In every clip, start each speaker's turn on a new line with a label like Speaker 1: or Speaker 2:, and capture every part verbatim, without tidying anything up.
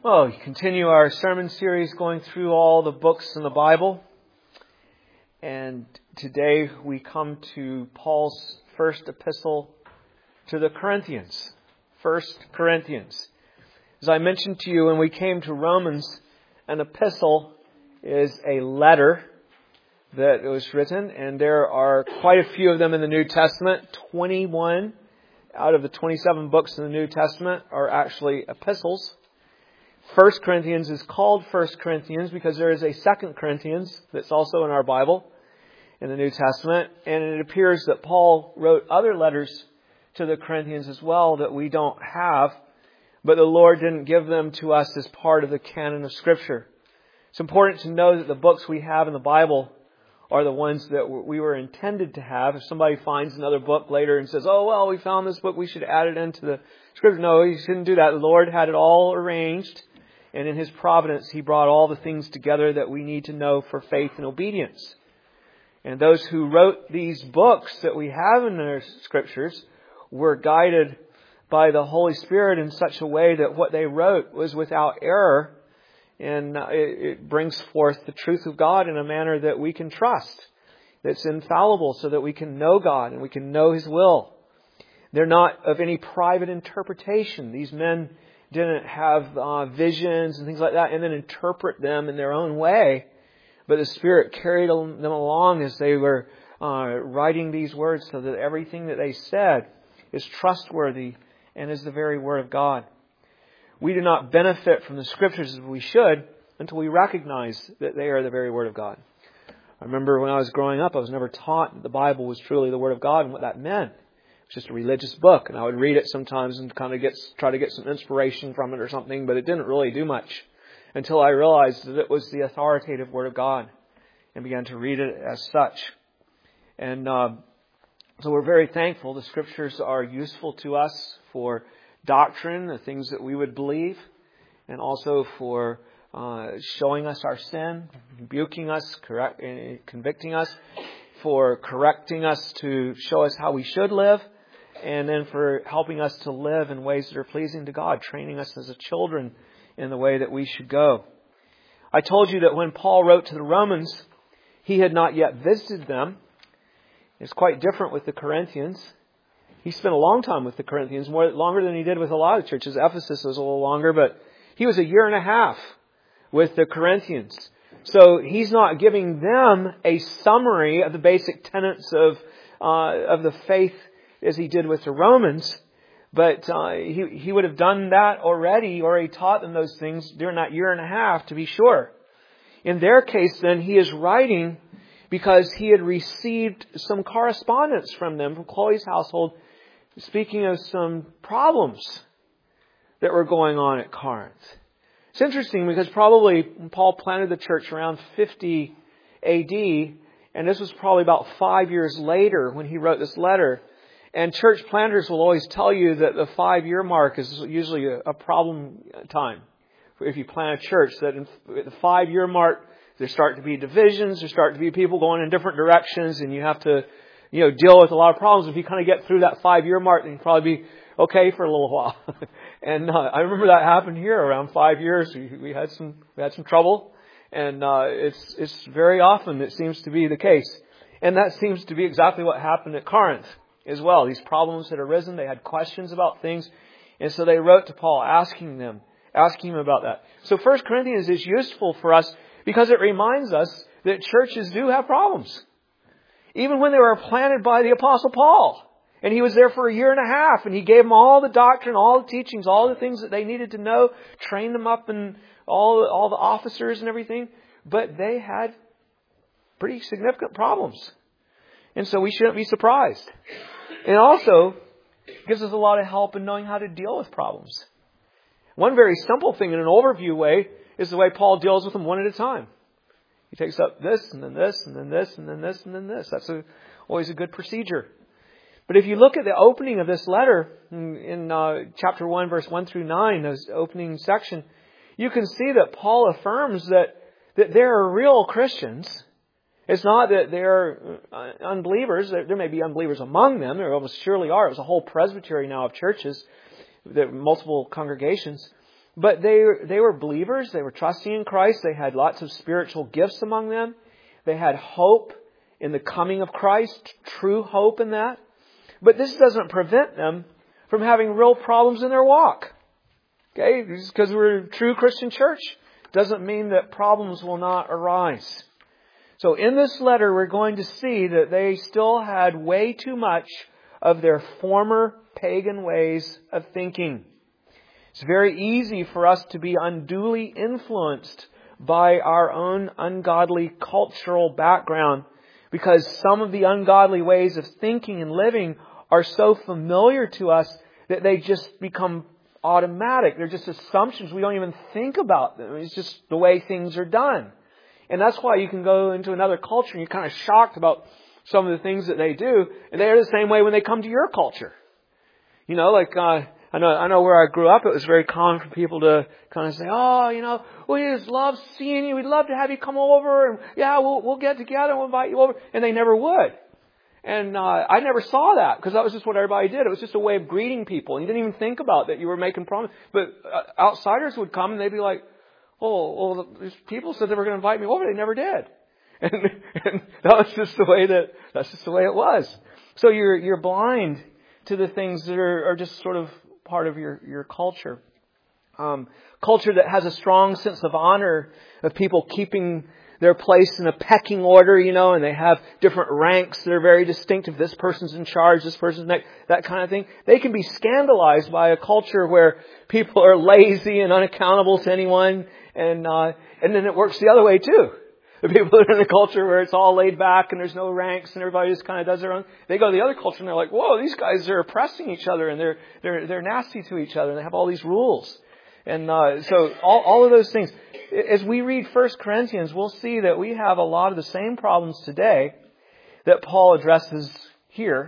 Speaker 1: Well, we continue our sermon series going through all the books in the Bible. And today we come to Paul's first epistle to the Corinthians. First Corinthians. As I mentioned to you when we came to Romans, an epistle is a letter that was written. And there are quite a few of them in the New Testament. twenty-one out of the twenty-seven books in the New Testament are actually epistles. First Corinthians is called First Corinthians because there is a Second Corinthians that's also in our Bible in the New Testament. And it appears that Paul wrote other letters to the Corinthians as well that we don't have, but the Lord didn't give them to us as part of the canon of Scripture. It's important to know that the books we have in the Bible are the ones that we were intended to have. If somebody finds another book later and says, oh, well, we found this book, we should add it into the Scripture. No, you shouldn't do that. The Lord had it all arranged. And in His providence, He brought all the things together that we need to know for faith and obedience. And those who wrote these books that we have in the Scriptures were guided by the Holy Spirit in such a way that what they wrote was without error. And it brings forth the truth of God in a manner that we can trust. That's infallible so that we can know God and we can know His will. They're not of any private interpretation. These men didn't have uh, visions and things like that and then interpret them in their own way. But the Spirit carried them along as they were uh, writing these words so that everything that they said is trustworthy and is the very Word of God. We do not benefit from the Scriptures as we should until we recognize that they are the very Word of God. I remember when I was growing up, I was never taught that the Bible was truly the Word of God and what that meant. Just a religious book, and I would read it sometimes and kind of get try to get some inspiration from it or something, but it didn't really do much until I realized that it was the authoritative Word of God and began to read it as such. And uh, so we're very thankful. The Scriptures are useful to us for doctrine, the things that we would believe, and also for uh, showing us our sin, rebuking us, correct, convicting us, for correcting us to show us how we should live, and then for helping us to live in ways that are pleasing to God, training us as a children in the way that we should go. I told you that when Paul wrote to the Romans, he had not yet visited them. It's quite different with the Corinthians. He spent a long time with the Corinthians, more longer than he did with a lot of churches. Ephesus was a little longer, but he was a year and a half with the Corinthians. So he's not giving them a summary of the basic tenets of uh, of the faith as he did with the Romans, but uh, he he would have done that already, or he taught them those things during that year and a half, to be sure. In their case, then, he is writing because he had received some correspondence from them, from Chloe's household, speaking of some problems that were going on at Corinth. It's interesting because probably Paul planted the church around fifty A D, and this was probably about five years later when he wrote this letter. And church planters will always tell you that the five-year mark is usually a, a problem time. If you plant a church, that in the five-year mark, there start to be divisions, there start to be people going in different directions, and you have to, you know, deal with a lot of problems. If you kind of get through that five-year mark, then you'll probably be okay for a little while. And uh, I remember that happened here around five years. We, we had some we had some trouble, and uh, it's it's very often it seems to be the case. And that seems to be exactly what happened at Corinth as well. These problems had arisen. They had questions about things, and so they wrote to Paul asking them, asking him about that. So First Corinthians is useful for us because it reminds us that churches do have problems, even when they were planted by the Apostle Paul. And he was there for a year and a half, and he gave them all the doctrine, all the teachings, all the things that they needed to know, trained them up in all, all the officers and everything. But they had pretty significant problems. And so we shouldn't be surprised. And also gives us a lot of help in knowing how to deal with problems. One very simple thing in an overview way is the way Paul deals with them one at a time. He takes up this, and then this, and then this, and then this, and then this. That's a, always a good procedure. But if you look at the opening of this letter in, in uh, chapter one, verse one through nine, this opening section, you can see that Paul affirms that, that there are real Christians. It's not that they're unbelievers. There, there may be unbelievers among them. There almost surely are. It was a whole presbytery now of churches, there multiple congregations. But they, they were believers. They were trusting in Christ. They had lots of spiritual gifts among them. They had hope in the coming of Christ, true hope in that. But this doesn't prevent them from having real problems in their walk. Okay? Just because we're a true Christian church doesn't mean that problems will not arise. So in this letter, we're going to see that they still had way too much of their former pagan ways of thinking. It's very easy for us to be unduly influenced by our own ungodly cultural background, because some of the ungodly ways of thinking and living are so familiar to us that they just become automatic. They're just assumptions. We don't even think about them. It's just the way things are done. And that's why you can go into another culture and you're kind of shocked about some of the things that they do. And they're the same way when they come to your culture. You know, like, uh, I know, I know where I grew up, it was very common for people to kind of say, oh, you know, we just love seeing you. We'd love to have you come over. And yeah, we'll, we'll get together and we'll invite you over. And they never would. And uh, I never saw that, because that was just what everybody did. It was just a way of greeting people. And you didn't even think about that you were making promises. But uh, outsiders would come and they'd be like, oh, well, these people said they were going to invite me over. They never did. And, and that was just the way that, that's just the way it was. So you're, you're blind to the things that are, are just sort of part of your, your culture. Um, culture that has a strong sense of honor, of people keeping their place in a pecking order, you know, and they have different ranks that are very distinctive. This person's in charge, this person's next, that kind of thing. They can be scandalized by a culture where people are lazy and unaccountable to anyone, and uh, and then it works the other way too. The people that are in a culture where it's all laid back and there's no ranks and everybody just kind of does their own. They go to the other culture and they're like, whoa, these guys are oppressing each other and they're they're they're nasty to each other and they have all these rules. And uh, so all, all of those things. As we read First Corinthians, we'll see that we have a lot of the same problems today that Paul addresses here.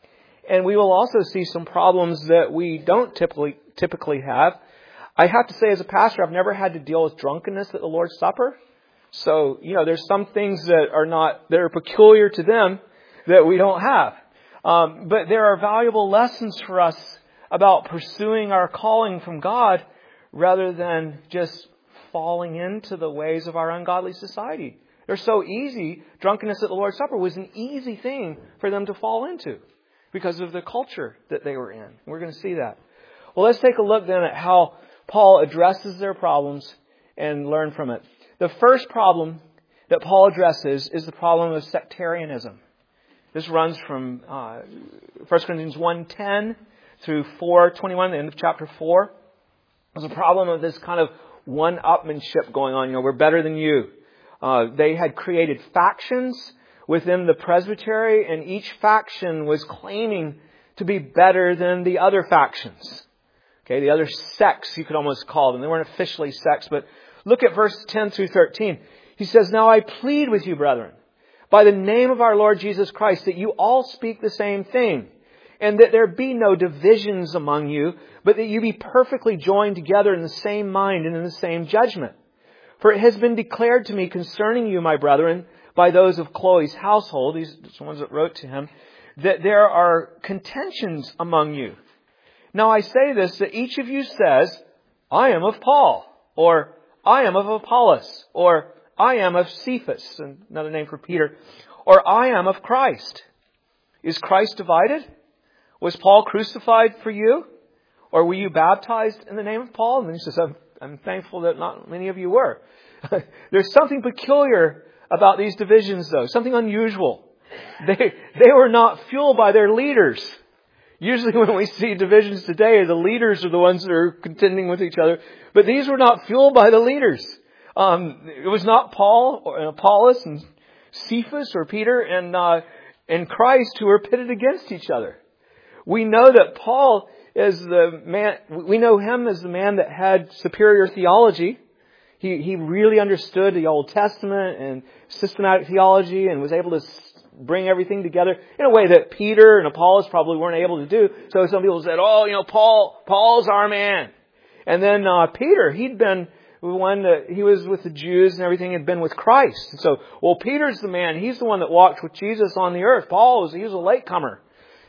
Speaker 1: And we will also see some problems that we don't typically typically have. I have to say, as a pastor, I've never had to deal with drunkenness at the Lord's Supper. So, you know, there's some things that are not, that are peculiar to them that we don't have. Um, but there are valuable lessons for us about pursuing our calling from God rather than just falling into the ways of our ungodly society. They're so easy. Drunkenness at the Lord's Supper was an easy thing for them to fall into because of the culture that they were in. We're going to see that. Well, let's take a look then at how Paul addresses their problems and learn from it. The first problem that Paul addresses is the problem of sectarianism. This runs from uh, First Corinthians one ten through four twenty-one, the end of chapter four. There's a problem of this kind of one-upmanship going on. You know, we're better than you. Uh, they had created factions within the presbytery, and each faction was claiming to be better than the other factions. Okay, the other sects, you could almost call them. They weren't officially sects, but look at verse ten through thirteen. He says, "Now I plead with you, brethren, by the name of our Lord Jesus Christ, that you all speak the same thing, and that there be no divisions among you, but that you be perfectly joined together in the same mind and in the same judgment. For it has been declared to me concerning you, my brethren, by those of Chloe's household," these are the ones that wrote to him, "that there are contentions among you. Now I say this, that each of you says, I am of Paul, or I am of Apollos, or I am of Cephas," another name for Peter, "or I am of Christ. Is Christ divided? Was Paul crucified for you? Or were you baptized in the name of Paul?" And then he says, I'm, I'm thankful that not many of you were. There's something peculiar about these divisions, though. Something unusual. They, they were not fueled by their leaders. Usually when we see divisions today, the leaders are the ones that are contending with each other. But these were not fueled by the leaders. Um, it was not Paul or Apollos and Cephas or Peter and, uh, and Christ who were pitted against each other. We know that Paul is the man, we know him as the man that had superior theology. He, he really understood the Old Testament and systematic theology and was able to bring everything together in a way that Peter and Apollos probably weren't able to do. So some people said, oh, you know, Paul, Paul's our man. And then uh, Peter, he'd been the one that he was with the Jews and everything, had been with Christ. And so, well, Peter's the man. He's the one that walked with Jesus on the earth. Paul was, he was a latecomer.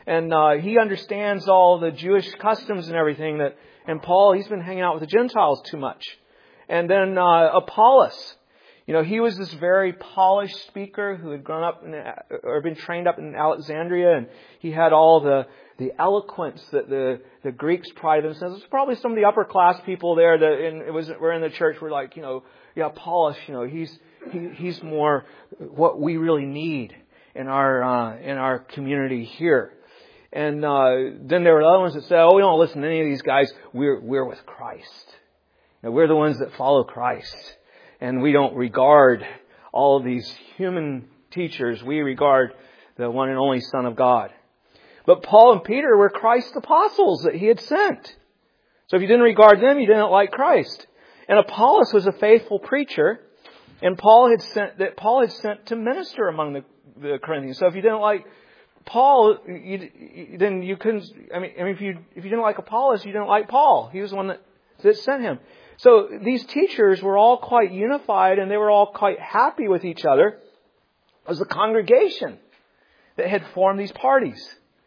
Speaker 1: And uh, he understands all the Jewish customs and everything. That And Paul, he's been hanging out with the Gentiles too much. And then uh, Apollos. You know, he was this very polished speaker who had grown up in, or been trained up in Alexandria, and he had all the, the eloquence that the, the Greeks prided themselves. There's probably some of the upper class people there that in, it was were in the church were like, you know, yeah, Apollos, you know, he's he, he's more what we really need in our uh, in our community here. And uh, then there were other ones that said, oh, we don't listen to any of these guys. We're we're with Christ. You know, we're the ones that follow Christ. And we don't regard all of these human teachers. We regard the one and only Son of God. But Paul and Peter were Christ's apostles that he had sent. So if you didn't regard them, you didn't like Christ. And Apollos was a faithful preacher, and Paul had sent that Paul had sent to minister among the, the Corinthians. So if you didn't like Paul, you, you, then you couldn't. I mean, I mean, if you if you didn't like Apollos, you didn't like Paul. He was the one that, that sent him. So these teachers were all quite unified, and they were all quite happy with each other. It was the congregation that had formed these parties.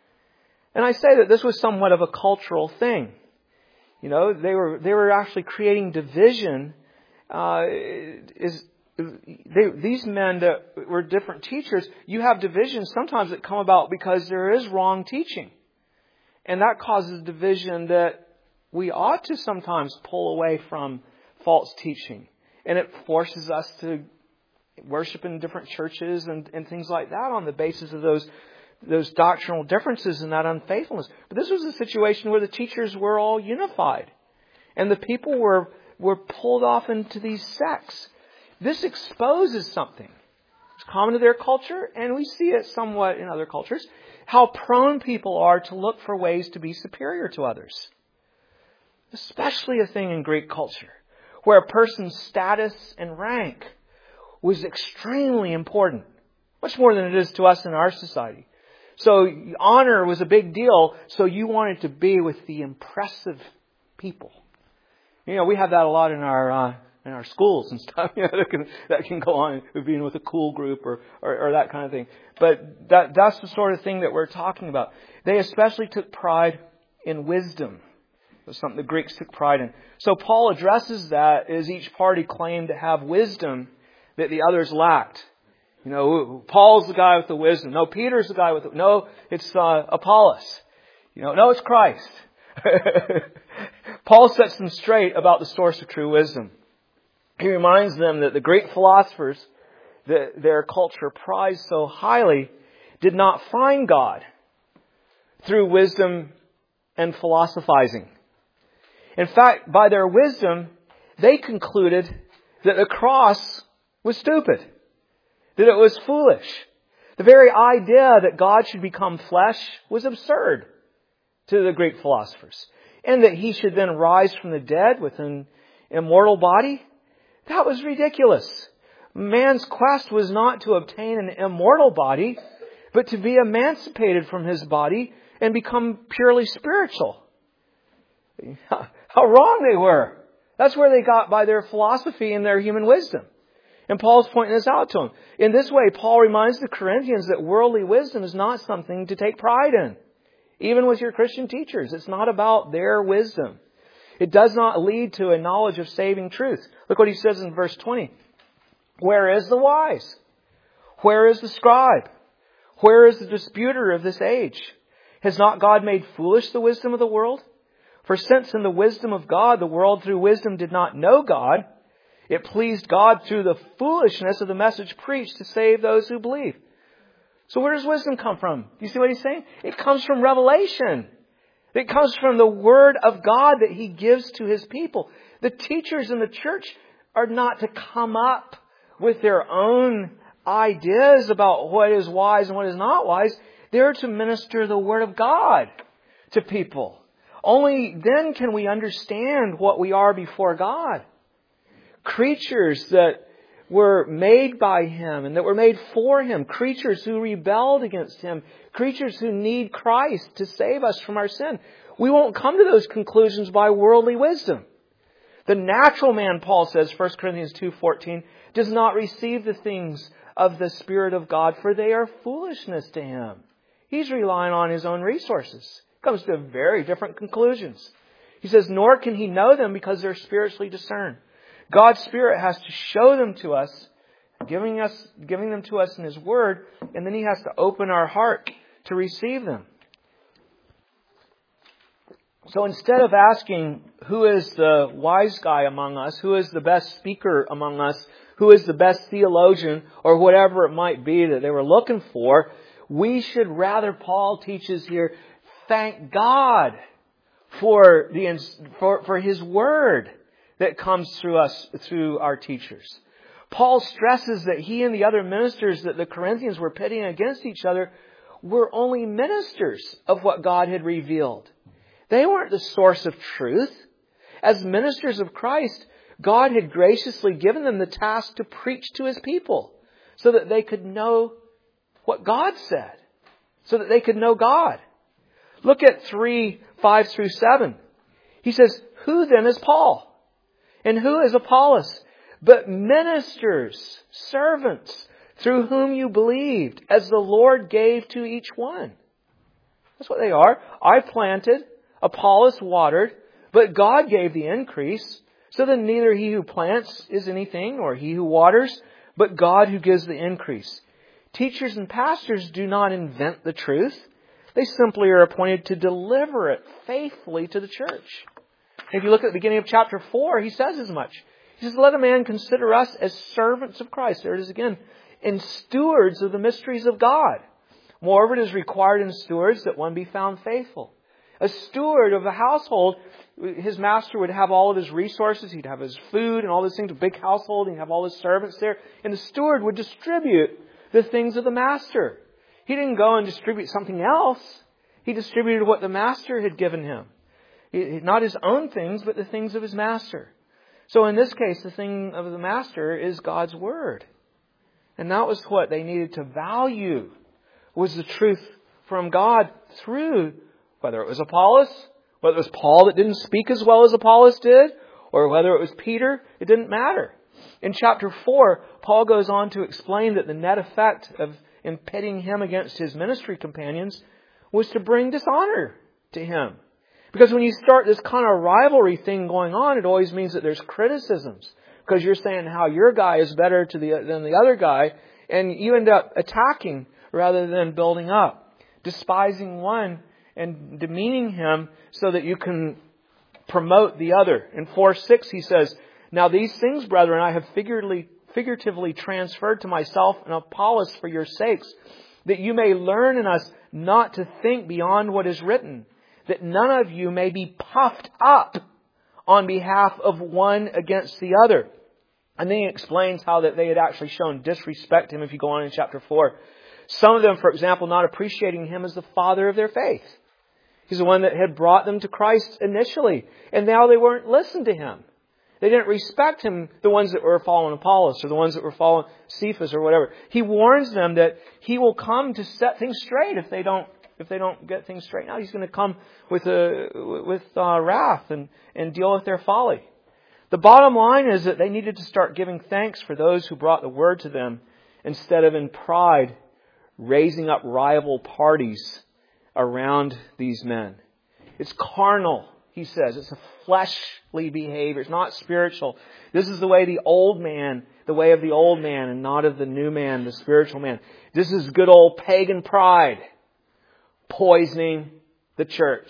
Speaker 1: And I say that this was somewhat of a cultural thing. You know, they were they were actually creating division. Uh, is they, these men that were different teachers, you have divisions sometimes that come about because there is wrong teaching. And that causes division that we ought to sometimes pull away from false teaching. And it forces us to worship in different churches and, and things like that on the basis of those those doctrinal differences and that unfaithfulness. But this was a situation where the teachers were all unified. And the people were, were pulled off into these sects. This exposes something. It's common to their culture, and we see it somewhat in other cultures, how prone people are to look for ways to be superior to others. Especially a thing in Greek culture, where a person's status and rank was extremely important. Much more than it is to us in our society. So honor was a big deal, so you wanted to be with the impressive people. You know, we have that a lot in our uh, in our schools and stuff. You know, that can that can go on with being with a cool group or, or or that kind of thing. But that that's the sort of thing that we're talking about. They especially took pride in wisdom. It was something the Greeks took pride in. So Paul addresses that as each party claimed to have wisdom that the others lacked. You know, Paul's the guy with the wisdom. No, Peter's the guy with the... No, it's uh, Apollos. You know, no, it's Christ. Paul sets them straight about the source of true wisdom. He reminds them that the great philosophers that their culture prized so highly did not find God through wisdom and philosophizing. In fact, by their wisdom, they concluded that the cross was stupid, that it was foolish. The very idea that God should become flesh was absurd to the Greek philosophers. And that He should then rise from the dead with an immortal body, that was ridiculous. Man's quest was not to obtain an immortal body, but to be emancipated from his body and become purely spiritual. How wrong they were. That's where they got by their philosophy and their human wisdom. And Paul's pointing this out to them. In this way, Paul reminds the Corinthians that worldly wisdom is not something to take pride in. Even with your Christian teachers, it's not about their wisdom. It does not lead to a knowledge of saving truth. Look what he says in verse twenty. Where is the wise? Where is the scribe? Where is the disputer of this age? Has not God made foolish the wisdom of the world? For since in the wisdom of God, the world through wisdom did not know God, it pleased God through the foolishness of the message preached to save those who believe. So where does wisdom come from? Do you see what he's saying? It comes from revelation. It comes from the Word of God that He gives to His people. The teachers in the church are not to come up with their own ideas about what is wise and what is not wise. They're to minister the Word of God to people. Only then can we understand what we are before God. Creatures that were made by Him and that were made for Him. Creatures who rebelled against Him. Creatures who need Christ to save us from our sin. We won't come to those conclusions by worldly wisdom. The natural man, Paul says, First Corinthians two fourteen, does not receive the things of the Spirit of God, for they are foolishness to him. He's relying on his own resources. Comes to very different conclusions. He says, nor can he know them because they're spiritually discerned. God's Spirit has to show them to us, giving us, giving them to us in His Word, and then He has to open our heart to receive them. So instead of asking who is the wise guy among us, who is the best speaker among us, who is the best theologian, or whatever it might be that they were looking for, we should rather, Paul teaches here, thank God for the for, for His Word that comes through us, through our teachers. Paul stresses that he and the other ministers that the Corinthians were pitting against each other were only ministers of what God had revealed. They weren't the source of truth. As ministers of Christ, God had graciously given them the task to preach to His people so that they could know what God said, so that they could know God. Look at three, five through seven. He says, who then is Paul? And who is Apollos? But ministers, servants, through whom you believed, as the Lord gave to each one. That's what they are. I planted, Apollos watered, but God gave the increase. So then neither he who plants is anything, nor he who waters, but God who gives the increase. Teachers and pastors do not invent the truth. They simply are appointed to deliver it faithfully to the church. If you look at the beginning of chapter four, he says as much. He says, let a man consider us as servants of Christ. There it is again. And stewards of the mysteries of God. Moreover, it is required in stewards that one be found faithful. A steward of a household, his master would have all of his resources. He'd have his food and all these things, a big household. He'd have all his servants there. And the steward would distribute the things of the master. He didn't go and distribute something else. He distributed what the master had given him. Not his own things, but the things of his master. So in this case, the thing of the master is God's Word. And that was what they needed to value, was the truth from God through, whether it was Apollos, whether it was Paul that didn't speak as well as Apollos did, or whether it was Peter, it didn't matter. In chapter four, Paul goes on to explain that the net effect of in pitting him against his ministry companions was to bring dishonor to him. Because when you start this kind of rivalry thing going on, it always means that there's criticisms. Because you're saying how your guy is better to the, than the other guy. And you end up attacking rather than building up. Despising one and demeaning him so that you can promote the other. In four six he says, now these things, brethren, I have figuratively, figuratively transferred to myself and Apollos for your sakes, that you may learn in us not to think beyond what is written, that none of you may be puffed up on behalf of one against the other. And then he explains how that they had actually shown disrespect to him if you go on in chapter four. Some of them, for example, not appreciating him as the father of their faith. He's the one that had brought them to Christ initially. And now they weren't listening to him. They didn't respect him, the ones that were following Apollos or the ones that were following Cephas or whatever. He warns them that he will come to set things straight if they don't If they don't get things straightened out. He's going to come with a, with uh, wrath and, and deal with their folly. The bottom line is that they needed to start giving thanks for those who brought the word to them instead of in pride raising up rival parties around these men. It's carnal, he says. It's a fleshly behavior. It's not spiritual. This is the way the old man, the way of the old man and not of the new man, the spiritual man. This is good old pagan pride. Poisoning the church.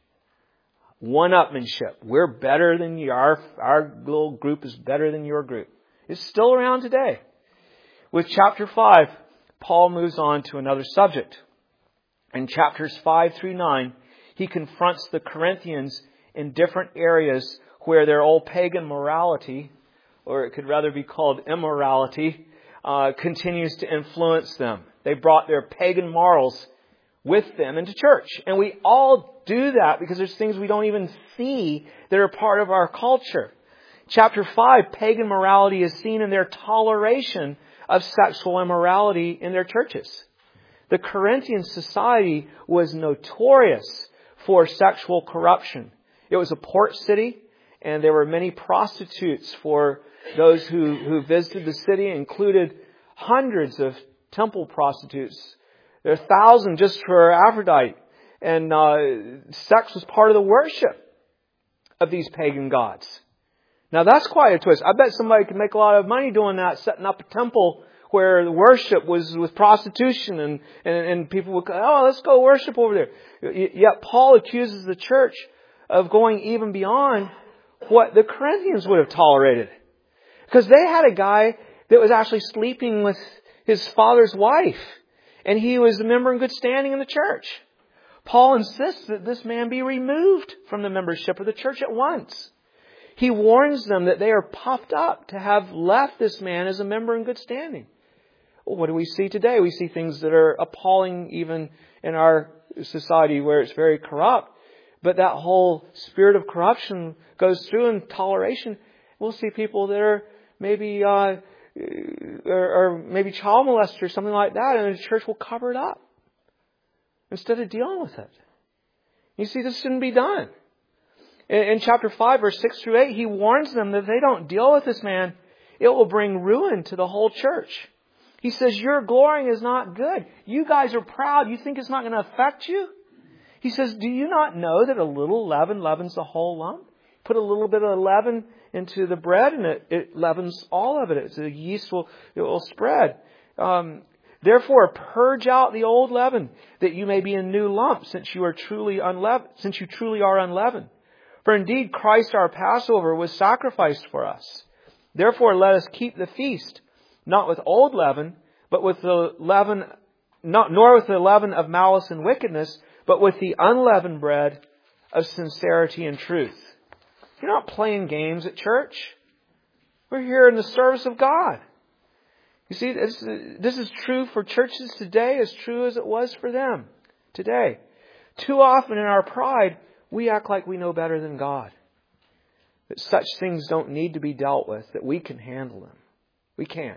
Speaker 1: One-upmanship. We're better than you. Our, our little group is better than your group. It's still around today. With chapter five, Paul moves on to another subject. In chapters five through nine, he confronts the Corinthians in different areas where their old pagan morality, or it could rather be called immorality, uh, continues to influence them. They brought their pagan morals with them into church. And we all do that because there's things we don't even see that are part of our culture. Chapter five, pagan morality is seen in their toleration of sexual immorality in their churches. The Corinthian society was notorious for sexual corruption. It was a port city, and there were many prostitutes for those who, who visited the city, included hundreds of temple prostitutes There are a thousand just for Aphrodite. And uh, sex was part of the worship of these pagan gods. Now that's quite a twist. I bet somebody could make a lot of money doing that, setting up a temple where the worship was with prostitution and, and, and people would go, oh, let's go worship over there. Yet Paul accuses the church of going even beyond what the Corinthians would have tolerated. Because they had a guy that was actually sleeping with his father's wife. And he was a member in good standing in the church. Paul insists that this man be removed from the membership of the church at once. He warns them that they are puffed up to have left this man as a member in good standing. Well, what do we see today? We see things that are appalling even in our society where it's very corrupt. But that whole spirit of corruption goes through in toleration. We'll see people that are maybe uh, or, or maybe child molesters or something like that, and the church will cover it up instead of dealing with it. You see, this shouldn't be done. In, in chapter five, verse six through eight, he warns them that if they don't deal with this man, it will bring ruin to the whole church. He says, your glorying is not good. You guys are proud. You think it's not going to affect you? He says, do you not know that a little leaven leavens the whole lump? Put a little bit of leaven into the bread and it, it leavens all of it. It's, the yeast will, it will spread. Um, Therefore, purge out the old leaven, that you may be a new lump, since you are truly unleavened, since you truly are unleavened. For indeed, Christ our Passover was sacrificed for us. Therefore, let us keep the feast, not with old leaven, but with the leaven, not, nor with the leaven of malice and wickedness, but with the unleavened bread of sincerity and truth. You're not playing games at church. We're here in the service of God. You see, this, this is true for churches today as true as it was for them today. Too often in our pride, we act like we know better than God. That such things don't need to be dealt with, that we can handle them. We can't.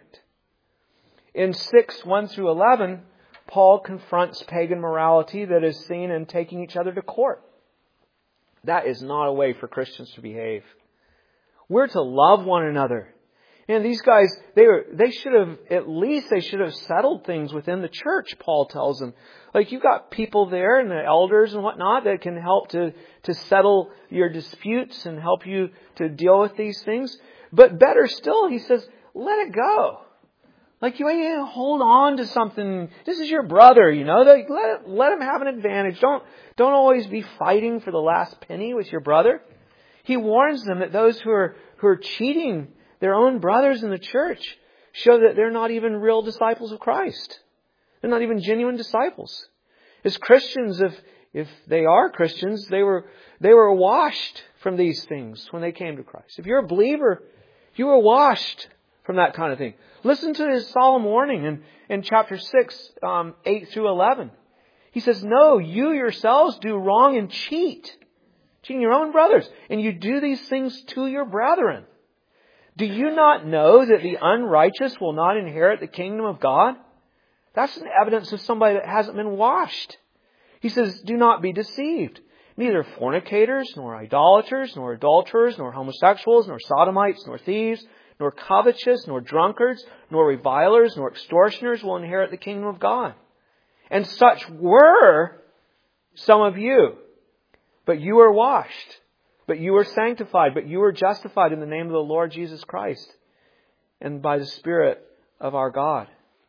Speaker 1: In six, one through eleven, Paul confronts pagan morality that is seen in taking each other to court. That is not a way for Christians to behave. We're to love one another. And these guys, they were, they should have, at least they should have settled things within the church, Paul tells them. Like, you've got people there and the elders and whatnot that can help to, to settle your disputes and help you to deal with these things. But better still, he says, let it go. Like, you ain't hold on to something. This is your brother, you know. Let, it, let him have an advantage. Don't, don't always be fighting for the last penny with your brother. He warns them that those who are, who are cheating their own brothers in the church show that they're not even real disciples of Christ. They're not even genuine disciples. As Christians, if if they are Christians, they were they were washed from these things when they came to Christ. If you're a believer, you were washed from that kind of thing. Listen to his solemn warning in, in chapter six, um, eight through eleven. He says, no, you yourselves do wrong and cheat. Cheating your own brothers. And you do these things to your brethren. Do you not know that the unrighteous will not inherit the kingdom of God? That's an evidence of somebody that hasn't been washed. He says, do not be deceived. Neither fornicators, nor idolaters, nor adulterers, nor homosexuals, nor sodomites, nor thieves, nor covetous, nor drunkards, nor revilers, nor extortioners will inherit the kingdom of God. And such were some of you. But you are washed. But you are sanctified, but you are justified in the name of the Lord Jesus Christ and by the Spirit of our God.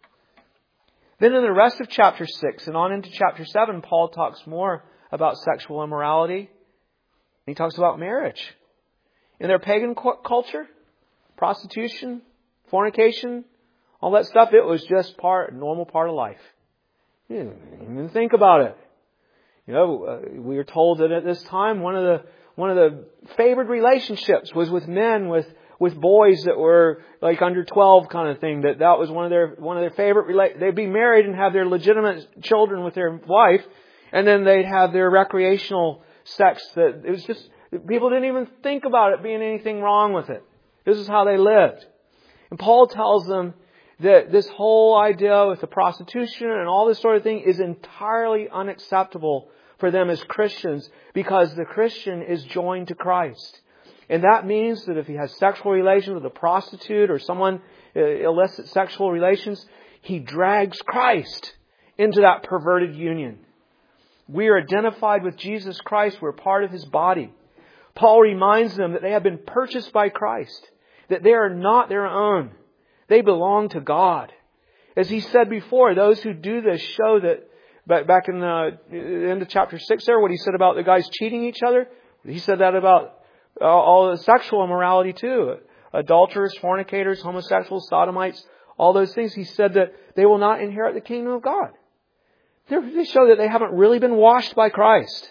Speaker 1: Then in the rest of chapter six and on into chapter seven, Paul talks more about sexual immorality. He talks about marriage. In their pagan culture, prostitution, fornication, all that stuff, it was just part, normal part of life. You didn't even think about it. You know, uh, we were told that at this time, one of the One of the favored relationships was with men, with, with boys that were like under twelve kind of thing. That that was one of their one of their favorite rela- they'd be married and have their legitimate children with their wife, and then they'd have their recreational sex. That it was just people didn't even think about it being anything wrong with it. This is how they lived. And Paul tells them that this whole idea with the prostitution and all this sort of thing is entirely unacceptable for them as Christians, because the Christian is joined to Christ. And that means that if he has sexual relations with a prostitute or someone, uh, illicit sexual relations, he drags Christ into that perverted union. We are identified with Jesus Christ. We're part of His body. Paul reminds them that they have been purchased by Christ, that they are not their own. They belong to God. As he said before, those who do this show that, back in the end of chapter six there, what he said about the guys cheating each other, he said that about all the sexual immorality too. Adulterers, fornicators, homosexuals, sodomites, all those things. He said that they will not inherit the kingdom of God. They show that they haven't really been washed by Christ.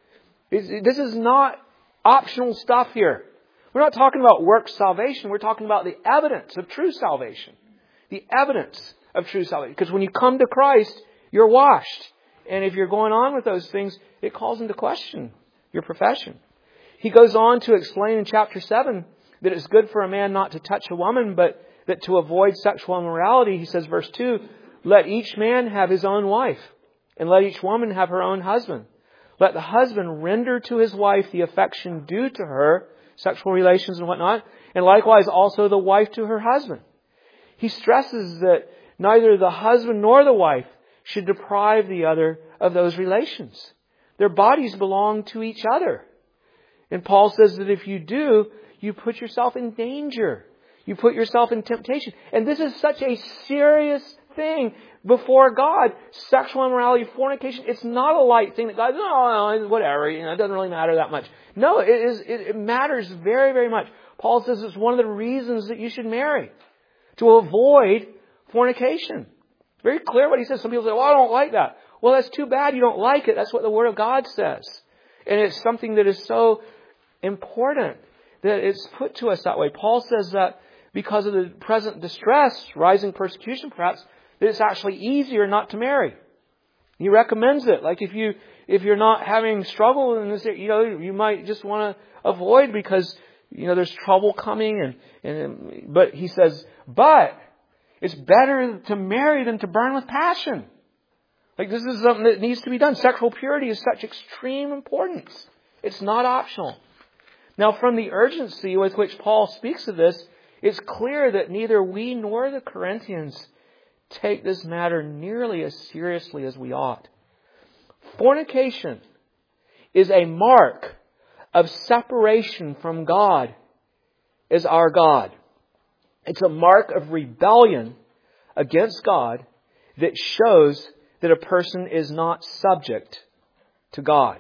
Speaker 1: This is not optional stuff here. We're not talking about works salvation. We're talking about the evidence of true salvation. The evidence of true salvation. Because when you come to Christ, you're washed. And if you're going on with those things, it calls into question your profession. He goes on to explain in chapter seven that it's good for a man not to touch a woman, but that to avoid sexual immorality, he says, verse two, let each man have his own wife, and let each woman have her own husband. Let the husband render to his wife the affection due to her, sexual relations and whatnot, and likewise also the wife to her husband. He stresses that neither the husband nor the wife should deprive the other of those relations. Their bodies belong to each other. And Paul says that if you do, you put yourself in danger. You put yourself in temptation. And this is such a serious thing before God. Sexual immorality, fornication, it's not a light thing that God, no, whatever, you know, it doesn't really matter that much. No, it is, it matters very, very much. Paul says it's one of the reasons that you should marry, to avoid fornication. It's very clear what he says. Some people say, well, I don't like that. Well, that's too bad you don't like it. That's what the Word of God says. And it's something that is so important that it's put to us that way. Paul says that because of the present distress, rising persecution perhaps, that it's actually easier not to marry. He recommends it. Like if you, if you're not having struggle in this, you know, you might just want to avoid because, you know, there's trouble coming and, and, but he says, but it's better to marry than to burn with passion. Like this is something that needs to be done. Sexual purity is such extreme importance. It's not optional. Now, from the urgency with which Paul speaks of this, it's clear that neither we nor the Corinthians take this matter nearly as seriously as we ought. Fornication is a mark of separation from God as our God. It's a mark of rebellion against God that shows that a person is not subject to God.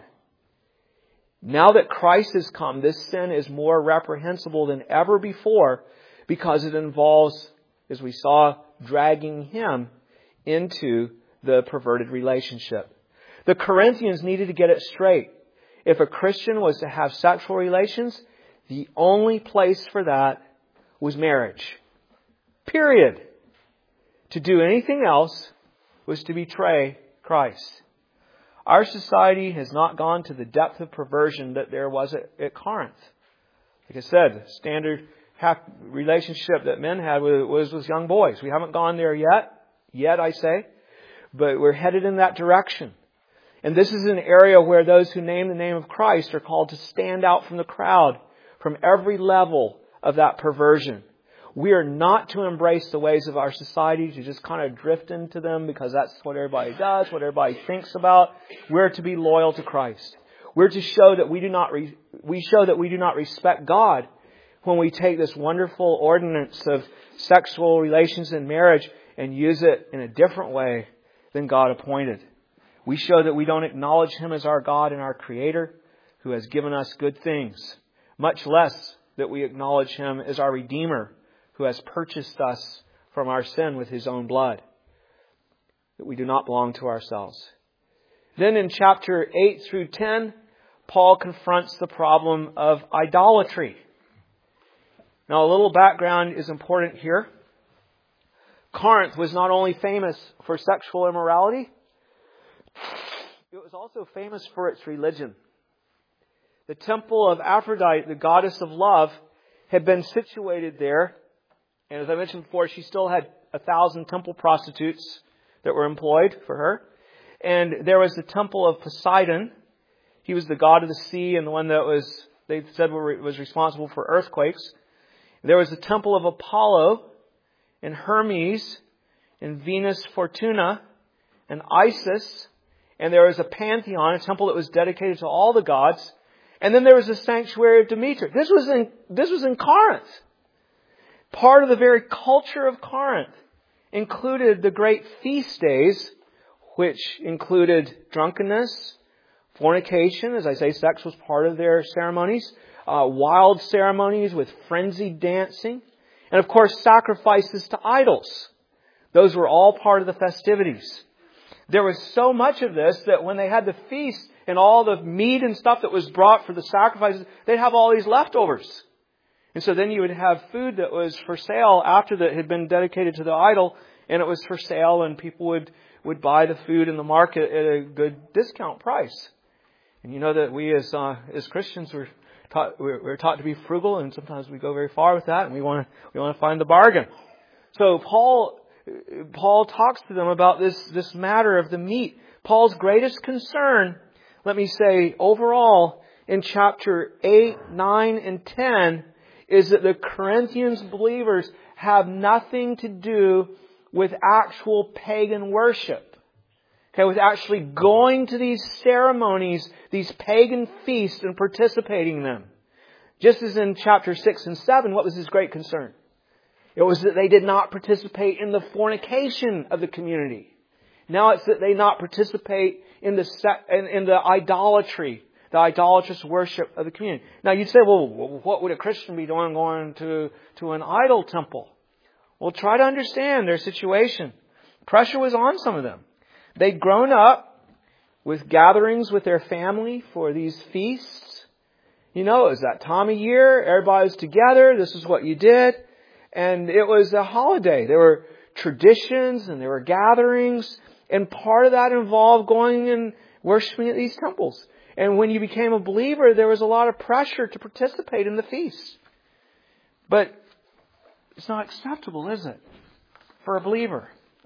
Speaker 1: Now that Christ has come, this sin is more reprehensible than ever before because it involves, as we saw, dragging Him into the perverted relationship. The Corinthians needed to get it straight. If a Christian was to have sexual relations, the only place for that was marriage. Period. To do anything else was to betray Christ. Our society has not gone to the depth of perversion that there was at, at Corinth. Like I said, the standard half relationship that men had was, was with young boys. We haven't gone there yet. Yet, I say. But we're headed in that direction. And this is an area where those who name the name of Christ are called to stand out from the crowd, from every level of that perversion. We are not to embrace the ways of our society, to just kind of drift into them because that's what everybody does, what everybody thinks about. We're to be loyal to Christ. We're to show that we do not re- we show that we do not respect God when we take this wonderful ordinance of sexual relations and marriage and use it in a different way than God appointed. We show that we don't acknowledge Him as our God and our Creator who has given us good things, much less that we acknowledge Him as our Redeemer who has purchased us from our sin with His own blood, that we do not belong to ourselves. Then in chapter eight through ten, Paul confronts the problem of idolatry. Now, a little background is important here. Corinth was not only famous for sexual immorality, it was also famous for its religion. The temple of Aphrodite, the goddess of love, had been situated there. And as I mentioned before, she still had a thousand temple prostitutes that were employed for her. And there was the temple of Poseidon. He was the god of the sea and the one that was, they said was responsible for earthquakes. There was the temple of Apollo and Hermes and Venus Fortuna and Isis, and there was a pantheon, a temple that was dedicated to all the gods, and then there was a sanctuary of Demeter. This was in, this was in Corinth. Part of the very culture of Corinth included the great feast days, which included drunkenness, fornication. As I say, sex was part of their ceremonies. Uh, wild ceremonies with frenzied dancing. And of course, sacrifices to idols. Those were all part of the festivities. There was so much of this that when they had the feast and all the meat and stuff that was brought for the sacrifices, they'd have all these leftovers. And so then you would have food that was for sale after that had been dedicated to the idol, and it was for sale, and people would, would buy the food in the market at a good discount price. And you know that we as uh, as Christians were taught we're, we're taught to be frugal, and sometimes we go very far with that, and we want to we want to find the bargain. So Paul Paul talks to them about this this matter of the meat. Paul's greatest concern, let me say, overall in chapter eight, nine, and ten, is that the Corinthians believers have nothing to do with actual pagan worship. Okay, with actually going to these ceremonies, these pagan feasts, and participating in them. Just as in chapter six and seven, what was his great concern? It was that they did not participate in the fornication of the community. Now it's that they not participate in the in, in the idolatry, the idolatrous worship of the community. Now you'd say, well, what would a Christian be doing going to, to an idol temple? Well, try to understand their situation. Pressure was on some of them. They'd grown up with gatherings with their family for these feasts. You know, it was that time of year. Everybody was together. This is what you did. And it was a holiday. There were traditions and there were gatherings. And part of that involved going and worshiping at these temples. And when you became a believer, there was a lot of pressure to participate in the feast. But it's not acceptable, is it, for a believer?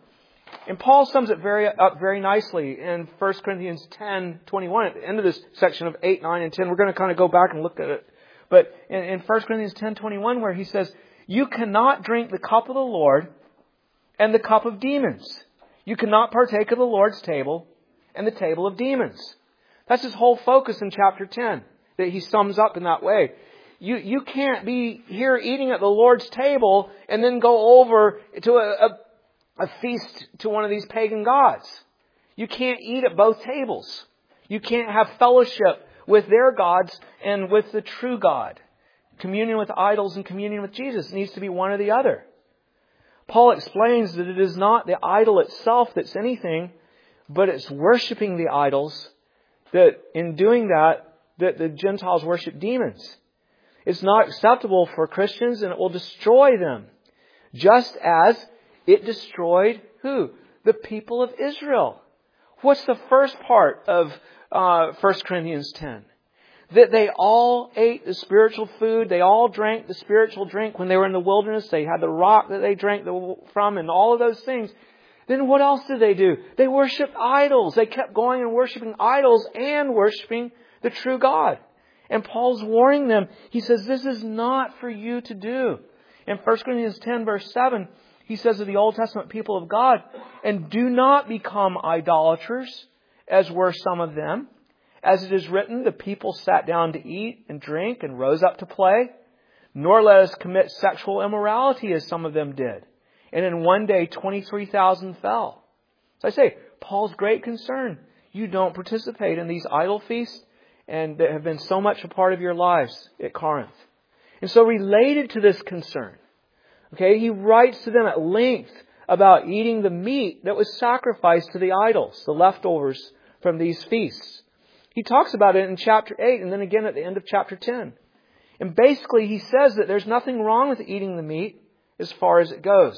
Speaker 1: And Paul sums it very up very nicely in First Corinthians ten twenty-one. At the end of this section of eight, nine, and ten, we're going to kind of go back and look at it. But in, in First Corinthians ten twenty-one, where he says, you cannot drink the cup of the Lord and the cup of demons. You cannot partake of the Lord's table and the table of demons. That's his whole focus in chapter ten, that he sums up in that way. You, you can't be here eating at the Lord's table and then go over to a, a A feast to one of these pagan gods. You can't eat at both tables. You can't have fellowship with their gods and with the true God. Communion with idols and communion with Jesus needs to be one or the other. Paul explains that it is not the idol itself that's anything, but it's worshiping the idols, that in doing that, that the Gentiles worship demons. It's not acceptable for Christians, and it will destroy them. Just as it destroyed who? The people of Israel. What's the first part of uh, First Corinthians ten? That they all ate the spiritual food. They all drank the spiritual drink when they were in the wilderness. They had the rock that they drank from and all of those things. Then what else did they do? They worshipped idols. They kept going and worshiping idols and worshiping the true God. And Paul's warning them. He says, this is not for you to do. In First Corinthians ten verse seven, he says to the Old Testament people of God, and do not become idolaters, as were some of them. As it is written, the people sat down to eat and drink and rose up to play. Nor let us commit sexual immorality, as some of them did. And in one day, twenty-three thousand fell. So I say, Paul's great concern. You don't participate in these idol feasts, and that have been so much a part of your lives at Corinth. And so related to this concern, okay, he writes to them at length about eating the meat that was sacrificed to the idols, the leftovers from these feasts. He talks about it in chapter eight and then again at the end of chapter ten. And basically he says that there's nothing wrong with eating the meat as far as it goes.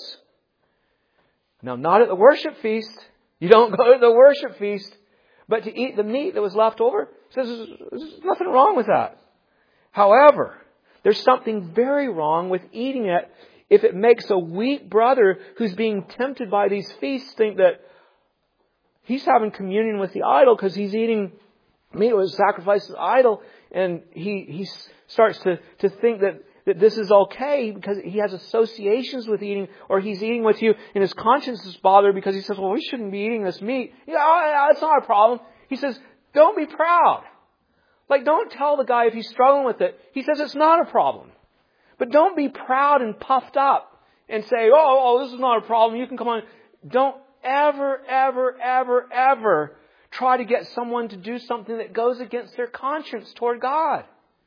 Speaker 1: Now, not at the worship feast. You don't go to the worship feast. But to eat the meat that was left over, he says there's nothing wrong with that. However, there's something very wrong with eating it if it makes a weak brother who's being tempted by these feasts think that he's having communion with the idol because he's eating meat that was sacrificed to the idol, and he, he starts to, to think that that this is okay because he has associations with eating, or he's eating with you and his conscience is bothered because he says, well, we shouldn't be eating this meat. Yeah, it's not a problem. He says, don't be proud. Like, don't tell the guy if he's struggling with it. He says it's not a problem. But don't be proud and puffed up and say, oh, oh, this is not a problem. You can come on. Don't ever, ever, ever, ever try to get someone to do something that goes against their conscience toward God.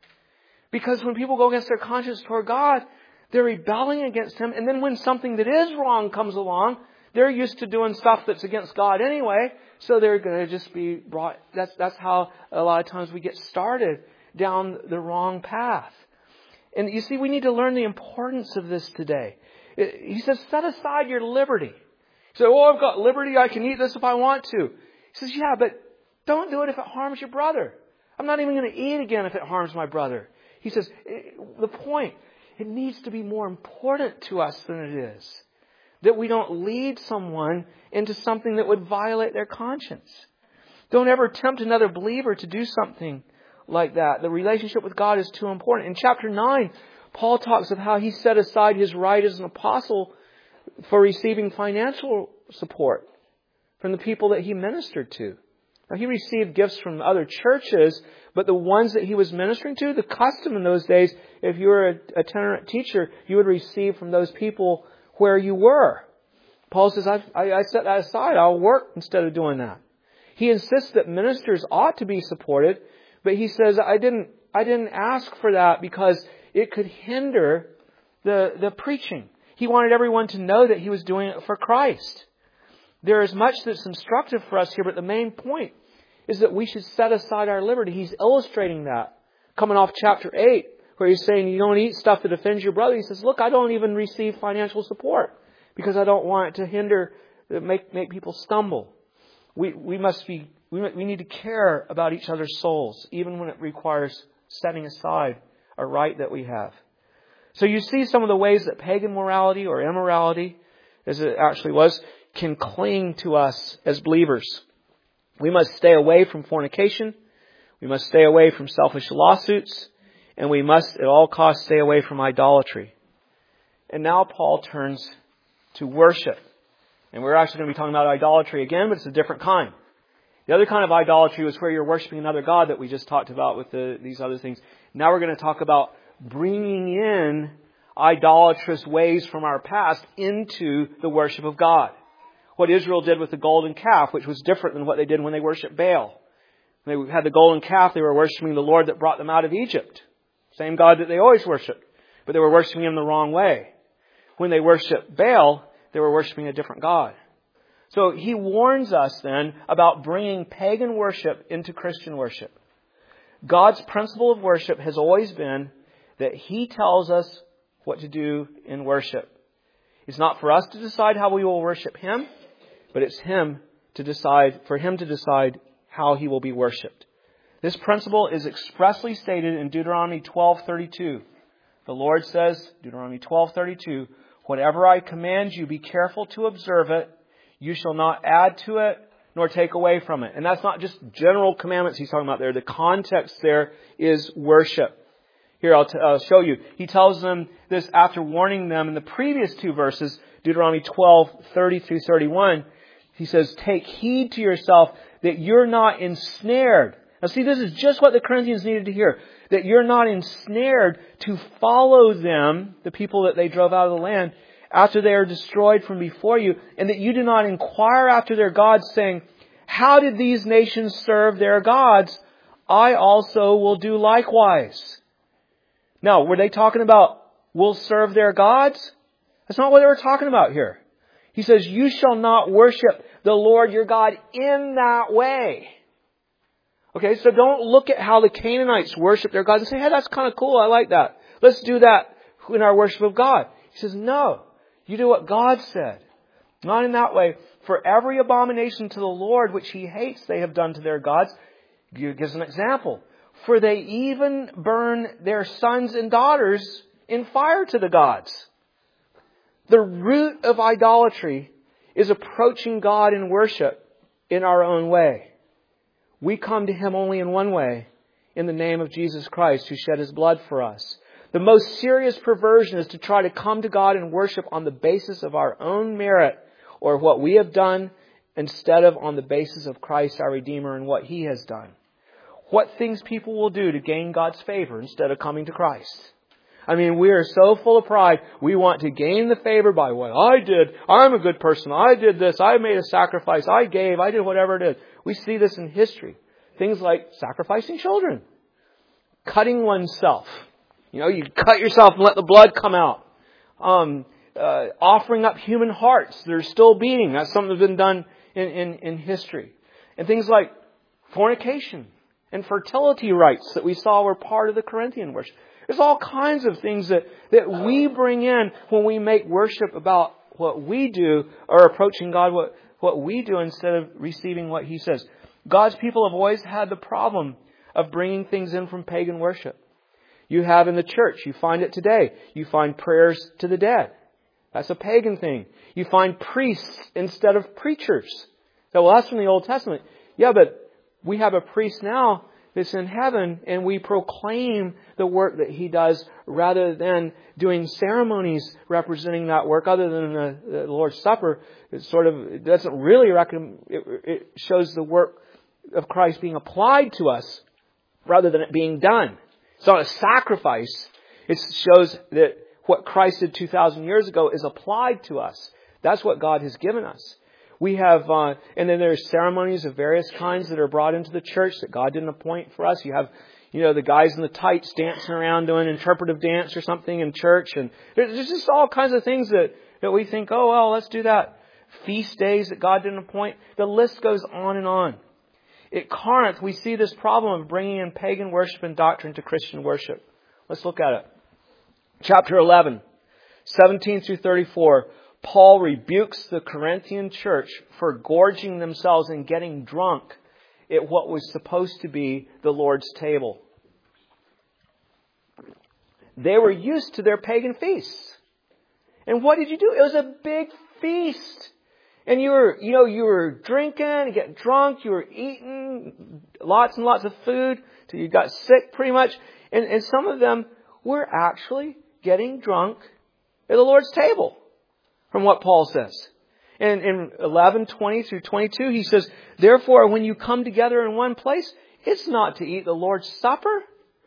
Speaker 1: Because when people go against their conscience toward God, they're rebelling against Him. And then when something that is wrong comes along, they're used to doing stuff that's against God anyway. So they're going to just be brought. That's, that's how a lot of times we get started down the wrong path. And you see, we need to learn the importance of this today. He says, set aside your liberty. You say, oh, I've got liberty. I can eat this if I want to. He says, yeah, but don't do it if it harms your brother. I'm not even going to eat again if it harms my brother. He says, the point, it needs to be more important to us than it is. That we don't lead someone into something that would violate their conscience. Don't ever tempt another believer to do something like that. The relationship with God is too important. In chapter nine, Paul talks of how he set aside his right as an apostle for receiving financial support from the people that he ministered to. Now, he received gifts from other churches, but the ones that he was ministering to, the custom in those days, if you were a itinerant teacher, you would receive from those people where you were. Paul says, I, I, I set that aside. I'll work instead of doing that. He insists that ministers ought to be supported, but he says, I didn't, I didn't ask for that because it could hinder the, the preaching. He wanted everyone to know that he was doing it for Christ. There is much that's instructive for us here, but the main point is that we should set aside our liberty. He's illustrating that. Coming off chapter eight, where he's saying you don't eat stuff that offends your brother. He says, look, I don't even receive financial support because I don't want it to hinder, make, make people stumble. We, we must be, we, we need to care about each other's souls, even when it requires setting aside a right that we have. So you see some of the ways that pagan morality or immorality, as it actually was, can cling to us as believers. We must stay away from fornication. We must stay away from selfish lawsuits. And we must at all costs stay away from idolatry. And now Paul turns to worship. And we're actually going to be talking about idolatry again, but it's a different kind. The other kind of idolatry was where you're worshiping another god that we just talked about with the, these other things. Now we're going to talk about bringing in idolatrous ways from our past into the worship of God. What Israel did with the golden calf, which was different than what they did when they worshiped Baal. When they had the golden calf, they were worshiping the Lord that brought them out of Egypt. Same God that they always worshiped, but they were worshiping Him the wrong way. When they worshiped Baal, they were worshiping a different God. So he warns us then about bringing pagan worship into Christian worship. God's principle of worship has always been that He tells us what to do in worship. It's not for us to decide how we will worship Him, but it's Him to decide, for Him to decide how He will be worshipped. This principle is expressly stated in Deuteronomy twelve thirty-two. The Lord says, Deuteronomy twelve thirty-two, whatever I command you, be careful to observe it. You shall not add to it, nor take away from it. And that's not just general commandments He's talking about there. The context there is worship. Here, I'll, t- I'll show you. He tells them this after warning them in the previous two verses, Deuteronomy twelve thirty through thirty-one. He says, take heed to yourself that you're not ensnared. Now see, this is just what the Corinthians needed to hear. That you're not ensnared to follow them, the people that they drove out of the land, after they are destroyed from before you. And that you do not inquire after their gods, saying, how did these nations serve their gods? I also will do likewise. Now, were they talking about, will serve their gods? That's not what they were talking about here. He says, you shall not worship the Lord your God in that way. Okay, so don't look at how the Canaanites worship their gods and say, hey, that's kind of cool. I like that. Let's do that in our worship of God. He says, no, you do what God said. Not in that way. For every abomination to the Lord which He hates, they have done to their gods. He gives an example. For they even burn their sons and daughters in fire to the gods. The root of idolatry is approaching God in worship in our own way. We come to Him only in one way, in the name of Jesus Christ, who shed His blood for us. The most serious perversion is to try to come to God and worship on the basis of our own merit or what we have done instead of on the basis of Christ our Redeemer and what He has done. What things people will do to gain God's favor instead of coming to Christ. I mean, we are so full of pride. We want to gain the favor by what I did. I'm a good person. I did this. I made a sacrifice. I gave. I did whatever it is. We see this in history. Things like sacrificing children. Cutting oneself. You know, you cut yourself and let the blood come out. Um, uh, offering up human hearts that are still beating. That's something that's been done in, in, in history. And things like fornication and fertility rites that we saw were part of the Corinthian worship. There's all kinds of things that, that we bring in when we make worship about what we do or approaching God what, what we do instead of receiving what He says. God's people have always had the problem of bringing things in from pagan worship. You have in the church, you find it today, you find prayers to the dead. That's a pagan thing. You find priests instead of preachers. So, well, that's from the Old Testament. Yeah, but we have a priest now that's in heaven and we proclaim the work that He does rather than doing ceremonies representing that work other than the, the Lord's Supper. It sort of it doesn't really recommend, it, it shows the work of Christ being applied to us rather than it being done. It's not a sacrifice. It shows that what Christ did two thousand years ago is applied to us. That's what God has given us. We have, uh, and then there's ceremonies of various kinds that are brought into the church that God didn't appoint for us. You have, you know, the guys in the tights dancing around doing interpretive dance or something in church. And there's just all kinds of things that, that we think, oh, well, let's do that. Feast days that God didn't appoint. The list goes on and on. At Corinth, we see this problem of bringing in pagan worship and doctrine to Christian worship. Let's look at it. Chapter eleven, seventeen through thirty-four. Paul rebukes the Corinthian church for gorging themselves and getting drunk at what was supposed to be the Lord's table. They were used to their pagan feasts. And what did you do? It was a big feast. And you were, you know, you were drinking, you get drunk, you were eating lots and lots of food till you got sick pretty much. And, and some of them were actually getting drunk at the Lord's table, from what Paul says. And in eleven, twenty through twenty-two, he says, therefore, when you come together in one place, it's not to eat the Lord's Supper.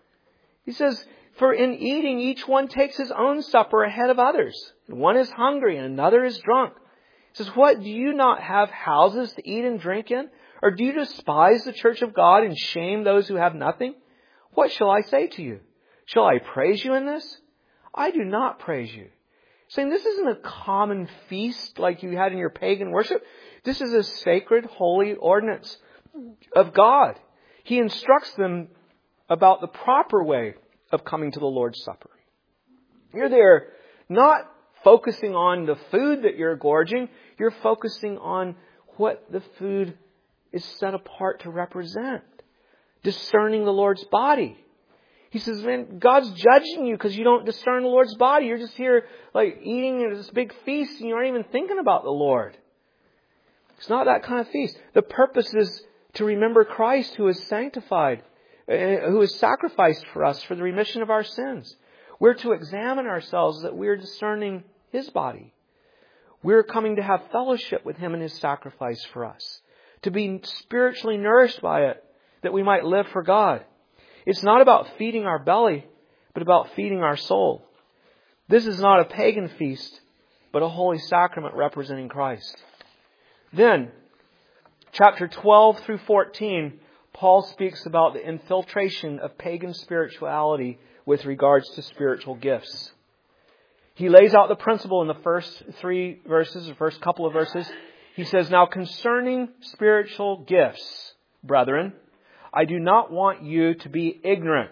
Speaker 1: He says, for in eating, each one takes his own supper ahead of others. One is hungry and another is drunk. He says, what, do you not have houses to eat and drink in? Or do you despise the church of God and shame those who have nothing? What shall I say to you? Shall I praise you in this? I do not praise you. Saying this isn't a common feast like you had in your pagan worship. This is a sacred, holy ordinance of God. He instructs them about the proper way of coming to the Lord's Supper. You're there not focusing on the food that you're gorging. You're focusing on what the food is set apart to represent. Discerning the Lord's body. He says, man, God's judging you because you don't discern the Lord's body. You're just here like eating this big feast and you aren't even thinking about the Lord. It's not that kind of feast. The purpose is to remember Christ who is sanctified, who is sacrificed for us for the remission of our sins. We're to examine ourselves that we're discerning His body. We're coming to have fellowship with Him in His sacrifice for us. To be spiritually nourished by it, that we might live for God. It's not about feeding our belly, but about feeding our soul. This is not a pagan feast, but a holy sacrament representing Christ. Then, chapter twelve through fourteen, Paul speaks about the infiltration of pagan spirituality with regards to spiritual gifts. He lays out the principle in the first three verses, the first couple of verses. He says, now concerning spiritual gifts, brethren, I do not want you to be ignorant.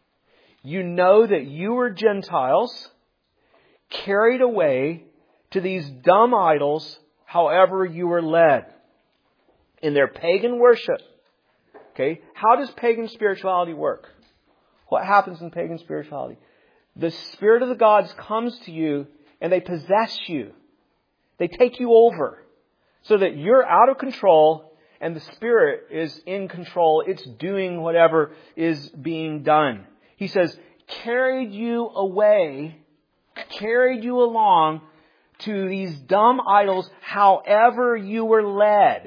Speaker 1: You know that you were Gentiles, carried away to these dumb idols, however you were led. In their pagan worship. Okay, how does pagan spirituality work? What happens in pagan spirituality? The spirit of the gods comes to you and they possess you. They take you over so that you're out of control and the Spirit is in control. It's doing whatever is being done. He says, carried you away, carried you along to these dumb idols however you were led.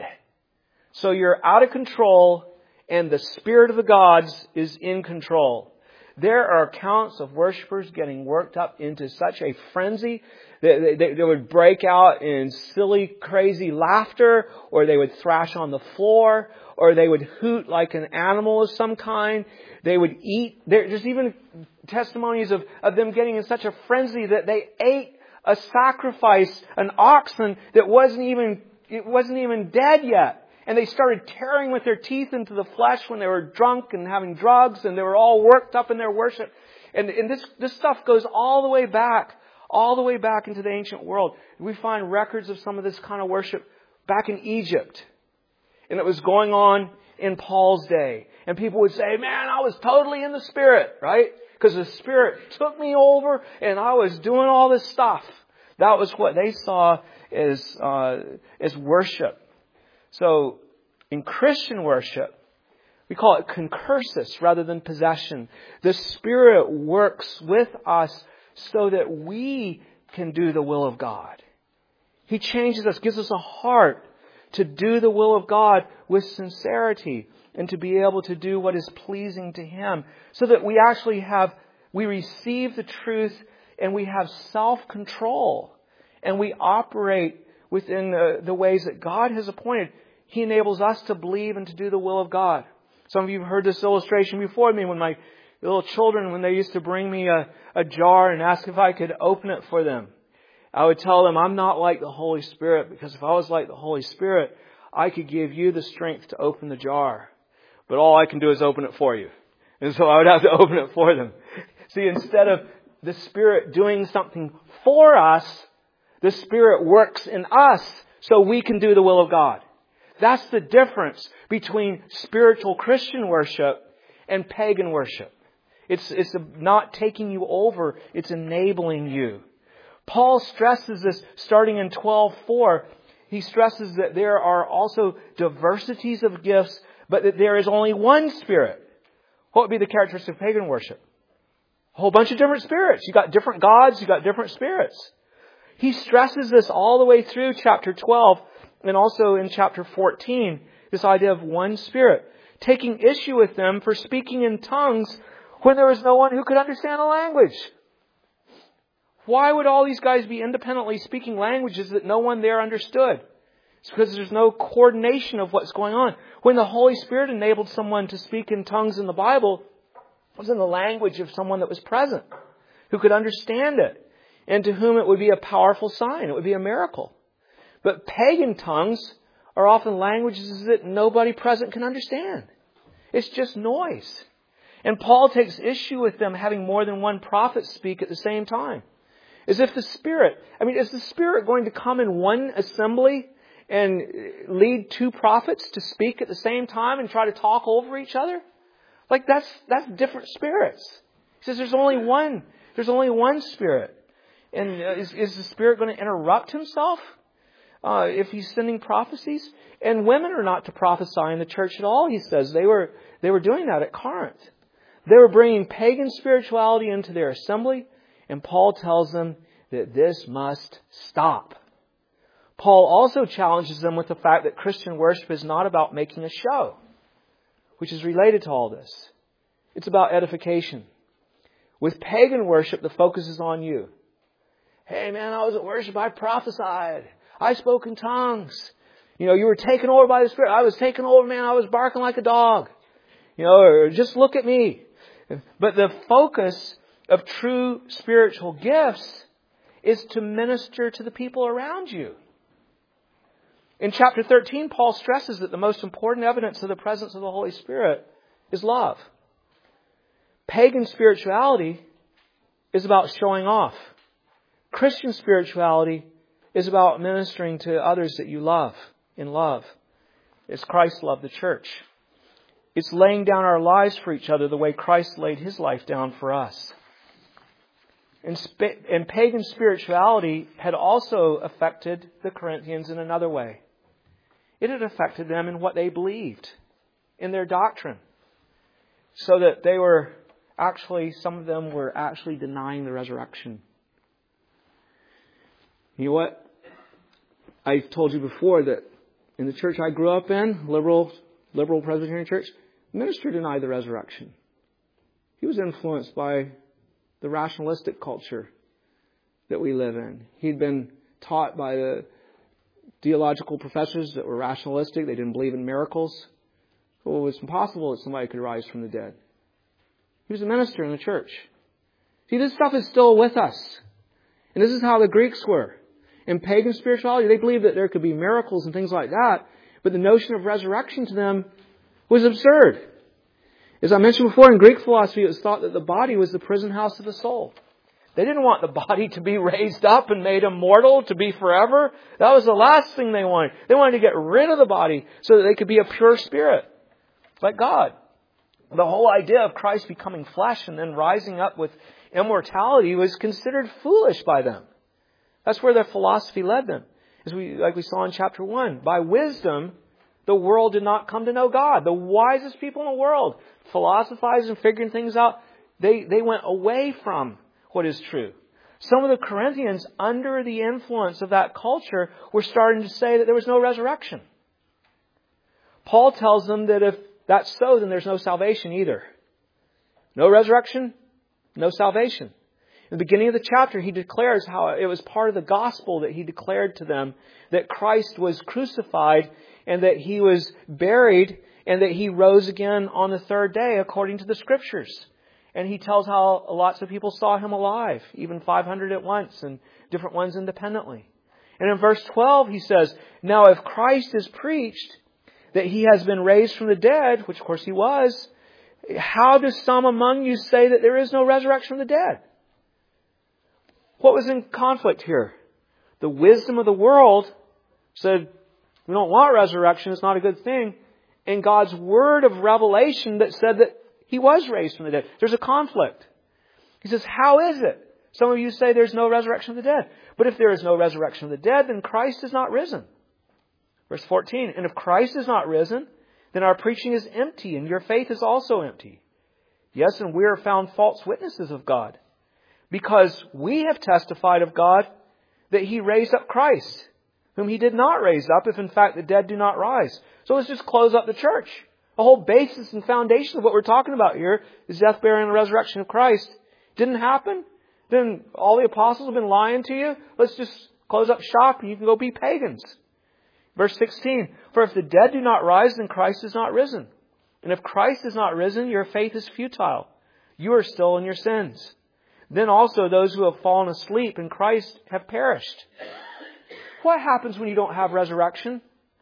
Speaker 1: So you're out of control and the spirit of the gods is in control. There are accounts of worshipers getting worked up into such a frenzy that they, they would break out in silly, crazy laughter, or they would thrash on the floor, or they would hoot like an animal of some kind. They would eat. There's even testimonies of, of them getting in such a frenzy that they ate a sacrifice, an oxen that wasn't even, it wasn't even dead yet. And they started tearing with their teeth into the flesh when they were drunk and having drugs, and they were all worked up in their worship. And, and this, this stuff goes all the way back, all the way back into the ancient world. We find records of some of this kind of worship back in Egypt. And it was going on in Paul's day. And people would say, man, I was totally in the Spirit, right? Because the Spirit took me over and I was doing all this stuff. That was what they saw as, uh, as worship. So, in Christian worship, we call it concursus rather than possession. The Spirit works with us so that we can do the will of God. He changes us, gives us a heart to do the will of God with sincerity and to be able to do what is pleasing to Him, so that we actually have, we receive the truth and we have self-control and we operate within the, the ways that God has appointed. He enables us to believe and to do the will of God. Some of you have heard this illustration before me when my little children, when they used to bring me a, a jar and ask if I could open it for them. I would tell them, I'm not like the Holy Spirit, because if I was like the Holy Spirit, I could give you the strength to open the jar. But all I can do is open it for you. And so I would have to open it for them. See, instead of the Spirit doing something for us, the Spirit works in us so we can do the will of God. That's the difference between spiritual Christian worship and pagan worship. It's, it's not taking you over, it's enabling you. Paul stresses this starting in twelve four. He stresses that there are also diversities of gifts, but that there is only one Spirit. What would be the characteristic of pagan worship? A whole bunch of different spirits. You got different gods, you got different spirits. He stresses this all the way through chapter twelve. And also in chapter fourteen, this idea of one Spirit, taking issue with them for speaking in tongues when there was no one who could understand the language. Why would all these guys be independently speaking languages that no one there understood? It's because there's no coordination of what's going on. When the Holy Spirit enabled someone to speak in tongues in the Bible, it was in the language of someone that was present, who could understand it, and to whom it would be a powerful sign. It would be a miracle. But pagan tongues are often languages that nobody present can understand. It's just noise. And Paul takes issue with them having more than one prophet speak at the same time. As if the Spirit, I mean, is the Spirit going to come in one assembly and lead two prophets to speak at the same time and try to talk over each other? Like that's, that's different spirits. He says there's only one, there's only one Spirit. And is, is the Spirit going to interrupt Himself? Uh, if He's sending prophecies? And women are not to prophesy in the church at all, he says. They were, they were doing that at Corinth. They were bringing pagan spirituality into their assembly, and Paul tells them that this must stop. Paul also challenges them with the fact that Christian worship is not about making a show, which is related to all this. It's about edification. With pagan worship, the focus is on you. Hey man, I was at worship, I prophesied. I spoke in tongues. You know, you were taken over by the Spirit. I was taken over, man. I was barking like a dog. You know, or just look at me. But the focus of true spiritual gifts is to minister to the people around you. In chapter thirteen, Paul stresses that the most important evidence of the presence of the Holy Spirit is love. Pagan spirituality is about showing off. Christian spirituality is about ministering to others that you love in love. It's Christ loved the church. It's laying down our lives for each other the way Christ laid His life down for us. And, sp- and pagan spirituality had also affected the Corinthians in another way. It had affected them in what they believed, in their doctrine. So that they were actually, some of them were actually denying the resurrection. You know what? I've told you before that in the church I grew up in, liberal, liberal Presbyterian church, the minister denied the resurrection. He was influenced by the rationalistic culture that we live in. He'd been taught by the theological professors that were rationalistic. They didn't believe in miracles. Well, it was impossible that somebody could rise from the dead. He was a minister in the church. See, this stuff is still with us. And this is how the Greeks were. In pagan spirituality, they believed that there could be miracles and things like that. But the notion of resurrection to them was absurd. As I mentioned before, in Greek philosophy, it was thought that the body was the prison house of the soul. They didn't want the body to be raised up and made immortal, to be forever. That was the last thing they wanted. They wanted to get rid of the body so that they could be a pure spirit, like God. The whole idea of Christ becoming flesh and then rising up with immortality was considered foolish by them. That's where their philosophy led them. As we, like we saw in chapter one, by wisdom, the world did not come to know God. The wisest people in the world, philosophizing and figuring things out, they, they went away from what is true. Some of the Corinthians, under the influence of that culture, were starting to say that there was no resurrection. Paul tells them that if that's so, then there's no salvation either. No resurrection, no salvation. In the beginning of the chapter, he declares how it was part of the gospel that he declared to them that Christ was crucified and that he was buried and that he rose again on the third day according to the Scriptures. And he tells how lots of people saw him alive, even five hundred at once and different ones independently. And in verse twelve, he says, "Now if Christ is preached that he has been raised from the dead," which of course he was, "how do some among you say that there is no resurrection from the dead?" What was in conflict here? The wisdom of the world said, we don't want resurrection, it's not a good thing. And God's word of revelation that said that he was raised from the dead. There's a conflict. He says, how is it? Some of you say there's no resurrection of the dead. But if there is no resurrection of the dead, then Christ is not risen. Verse fourteen, "And if Christ is not risen, then our preaching is empty, and your faith is also empty. Yes, and we are found false witnesses of God, because we have testified of God that he raised up Christ, whom he did not raise up, if in fact the dead do not rise." So let's just close up the church. The whole basis and foundation of what we're talking about here is death, burial, and resurrection of Christ. Didn't happen? Then all the apostles have been lying to you? Let's just close up shop and you can go be pagans. Verse sixteen, "For if the dead do not rise, then Christ is not risen. And if Christ is not risen, your faith is futile. You are still in your sins. Then also those who have fallen asleep in Christ have perished." What happens when you don't have resurrection?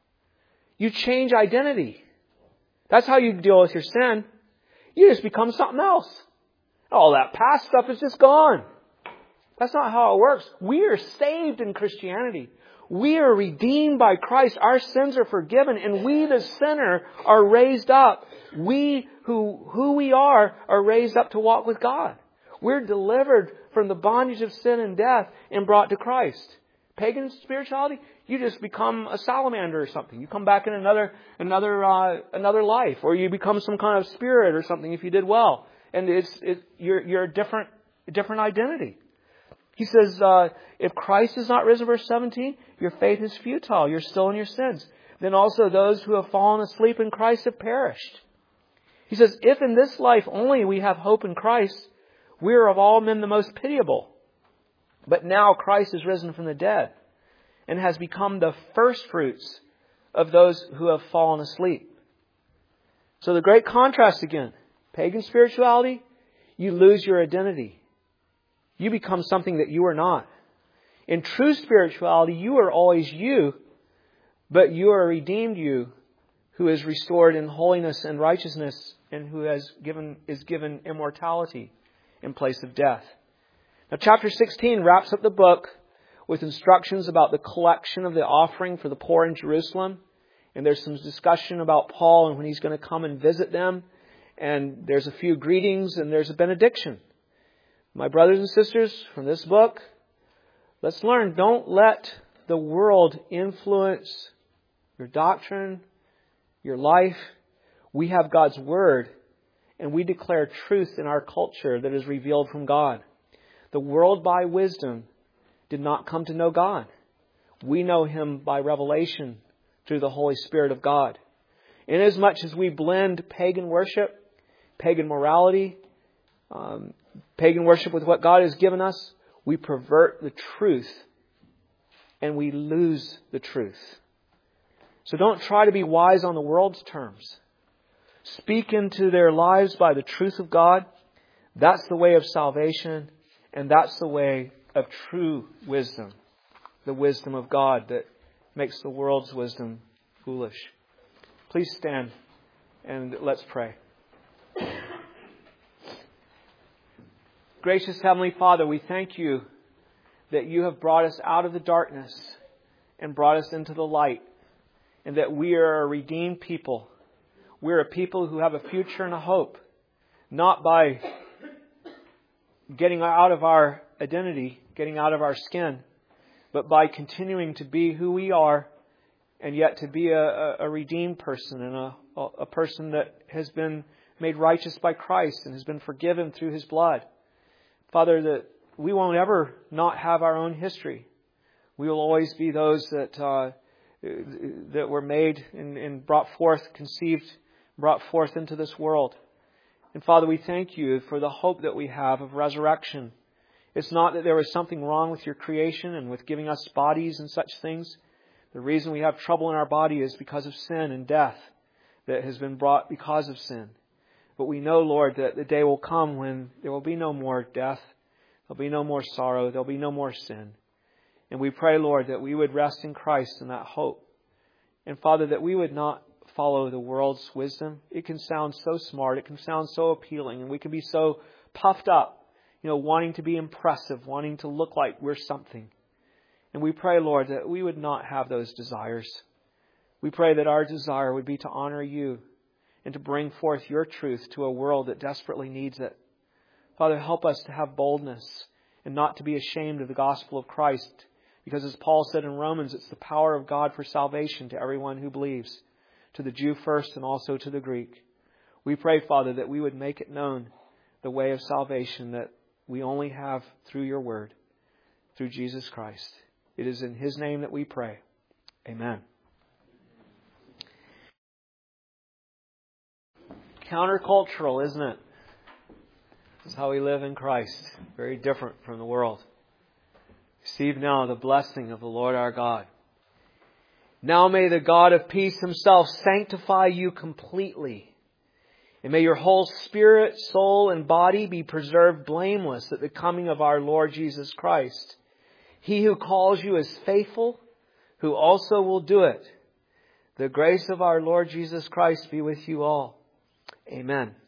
Speaker 1: You change identity. That's how you deal with your sin. You just become something else. All that past stuff is just gone. That's not how it works. We are saved in Christianity. We are redeemed by Christ. Our sins are forgiven. And we, the sinner, are raised up. We, who, who we are, are raised up to walk with God. We're delivered from the bondage of sin and death and brought to Christ. Pagan spirituality, you just become a salamander or something. You come back in another another uh, another life, or you become some kind of spirit or something if you did well, and it's it, you're you're a different a different identity. He says, uh, if Christ is not risen, verse seventeen, your faith is futile. You're still in your sins. Then also those who have fallen asleep in Christ have perished. He says, if in this life only we have hope in Christ, we are of all men the most pitiable. But now Christ is risen from the dead and has become the first fruits of those who have fallen asleep. So the great contrast again. Pagan spirituality, you lose your identity. You become something that you are not. In true spirituality, you are always you, but you are a redeemed you who is restored in holiness and righteousness and who has given is given immortality in place of death. Now, chapter sixteen wraps up the book with instructions about the collection of the offering for the poor in Jerusalem. And there's some discussion about Paul and when he's going to come and visit them. And there's a few greetings and there's a benediction. My brothers and sisters, from this book, let's learn, don't let the world influence your doctrine, your life. We have God's Word, and we declare truth in our culture that is revealed from God. The world by wisdom did not come to know God. We know Him by revelation through the Holy Spirit of God. Inasmuch as we blend pagan worship, pagan morality, um, pagan worship with what God has given us, we pervert the truth and we lose the truth. So don't try to be wise on the world's terms. Speak into their lives by the truth of God. That's the way of salvation, and that's the way of true wisdom. The wisdom of God that makes the world's wisdom foolish. Please stand and let's pray. Gracious Heavenly Father, we thank You that You have brought us out of the darkness and brought us into the light, and that we are a redeemed people. We're a people who have a future and a hope, not by getting out of our identity, getting out of our skin, but by continuing to be who we are, and yet to be a, a redeemed person and a, a person that has been made righteous by Christ and has been forgiven through His blood. Father, that we won't ever not have our own history. We will always be those that uh, that were made and, and brought forth, conceived, brought forth into this world. And Father, we thank You for the hope that we have of resurrection. It's not that there was something wrong with Your creation and with giving us bodies and such things. The reason we have trouble in our body is because of sin and death that has been brought because of sin. But we know, Lord, that the day will come when there will be no more death. There'll be no more sorrow. There'll be no more sin. And we pray, Lord, that we would rest in Christ in that hope. And Father, that we would not follow the world's wisdom. It can sound so smart. It can sound so appealing. And we can be so puffed up, you know, wanting to be impressive, wanting to look like we're something. And we pray, Lord, that we would not have those desires. We pray that our desire would be to honor You and to bring forth Your truth to a world that desperately needs it. Father, help us to have boldness and not to be ashamed of the gospel of Christ. Because as Paul said in Romans, it's the power of God for salvation to everyone who believes, to the Jew first and also to the Greek. We pray, Father, that we would make it known the way of salvation that we only have through Your word, through Jesus Christ. It is in His name that we pray. Amen. Countercultural, isn't it? This is how we live in Christ. Very different from the world. Receive now the blessing of the Lord our God. Now may the God of peace Himself sanctify you completely. And may your whole spirit, soul, and body be preserved blameless at the coming of our Lord Jesus Christ. He who calls you is faithful, who also will do it. The grace of our Lord Jesus Christ be with you all. Amen.